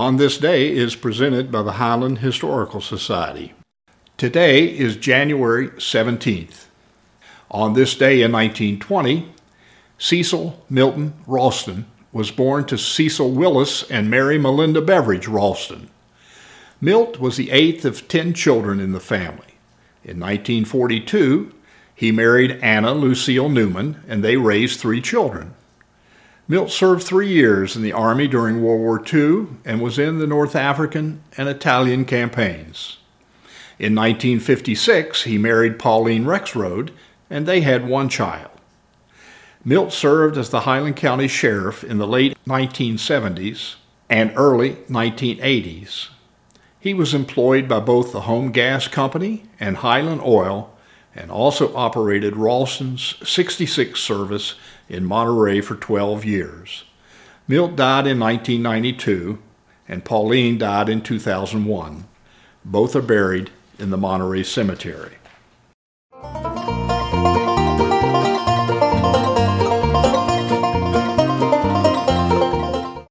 on this day is presented by the Highland Historical Society. Today is January 17th. On this day in 1920, Cecil Milton Ralston was born to Cecil Willis and Mary Melinda Beveridge Ralston. Milt was the eighth of 10 children in the family. In 1942, he married Anna Lucille Newman, and they raised 3 children. Milt served 3 years in the Army during World War II and was in the North African and Italian campaigns. In 1956, he married Pauline Rexroad, and they had 1 child. Milt served as the Highland County Sheriff in the late 1970s and early 1980s. He was employed by both the Home Gas Company and Highland Oil, and also operated Ralston's 66 service in Monterey for 12 years. Milt died in 1992, and Pauline died in 2001. Both are buried in the Monterey Cemetery.